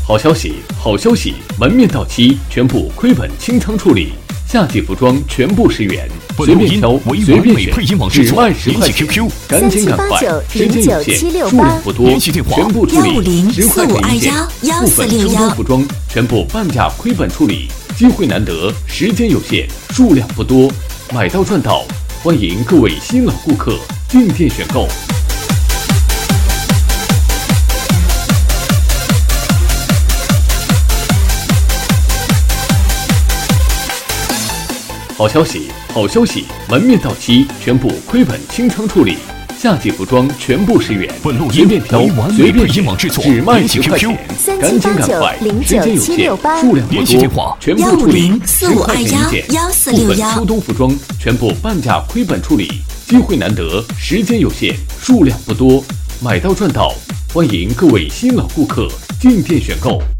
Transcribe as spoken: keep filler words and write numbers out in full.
好消息，好消息！门面到期全部亏本清仓处理，夏季服装全部十元，随便挑，随便选，只卖十块钱，赶紧赶快，时间有限，数量不多，全部处理，十块钱一件，部分秋冬服装全部半价亏本处理，机会难得，时间有限，数量不多，买到赚到，欢迎各位新老顾客进店选购。好消息，好消息！门面到期全部亏本清仓处理，夏季服装全部十元，随便挑，随便选，只卖十块钱，赶紧赶快，时间有限，数量不多，全部处理，十块钱一件，部分秋冬服装全部半价亏本处理，机会难得，时间有限，数量不多，买到赚到，欢迎各位新老顾客进店选购。